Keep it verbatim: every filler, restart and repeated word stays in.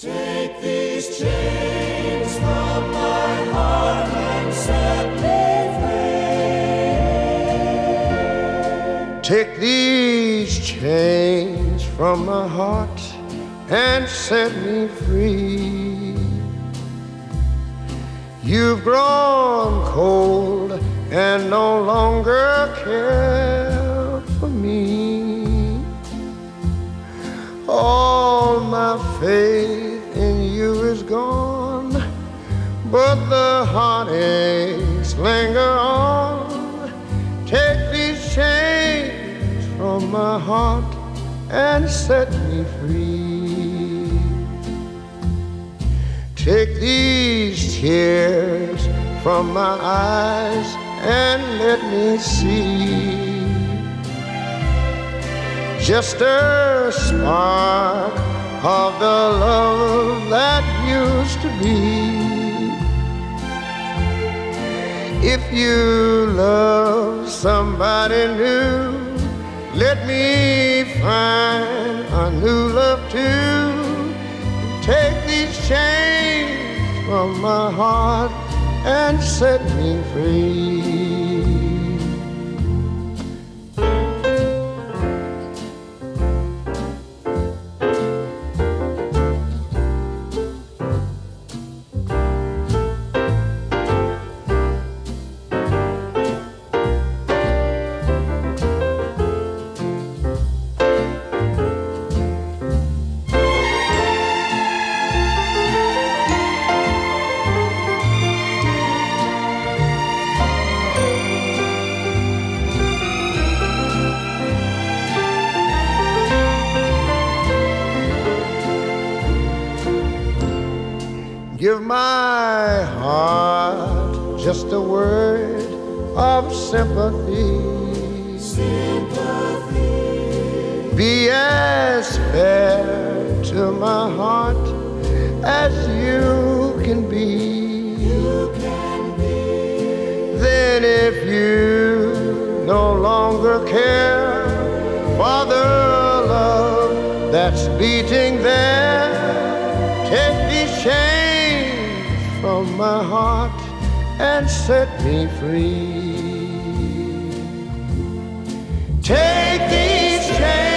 Take these chains from my heart and set me free. Take these chains from my heart and set me free. You've grown cold and no longer care for me. All my faith in you is gone, but the heartaches linger on. Take these chains from my heart and set me free. Take these tears from my eyes and let me see just a spark of the love that used to be. If you love somebody new, let me find a new love too. Take these chains from my heart and set me free. Give my heart just a word of sympathy. Sympathy. Be as fair to my heart as you can be. You can be. Then if you no longer care for the love that's beating there, take these chains from my heart and set me free. Take these chains